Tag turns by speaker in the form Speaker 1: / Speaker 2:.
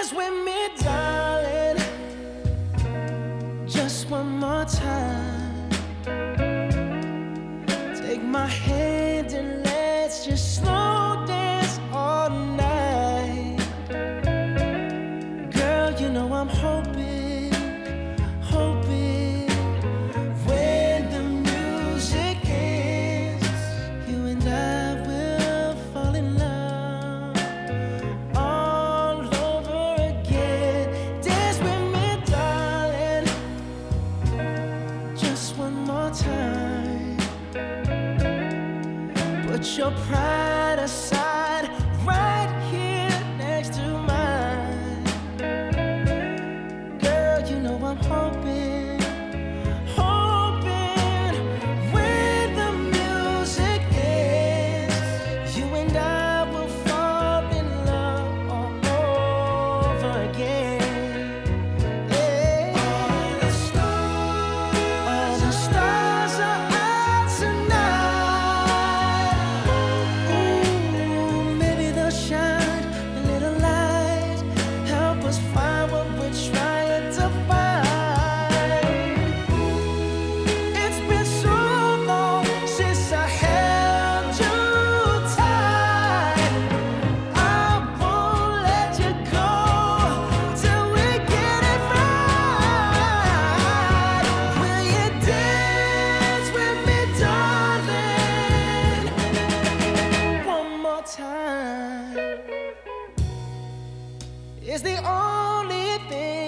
Speaker 1: dance with me, darling, just one more time. Take my hand and let's just slow dance all night. Girl, you know I'm hoping, hoping when the music ends, you and I will fall in love all over again. Dance with me, darling, just one more time. Put your pride aside, right here next to mine. Girl, you know I'm hoping, hoping when the music ends, you and I will fall in love all over again. Yeah. All the stars are out tonight. Ooh, maybe they'll shine a little light, help us find what we're trying to find. It's been so long since I held you tight. I won't let you go till we get it right. Will you dance with me, darling, one more time? It's the only thing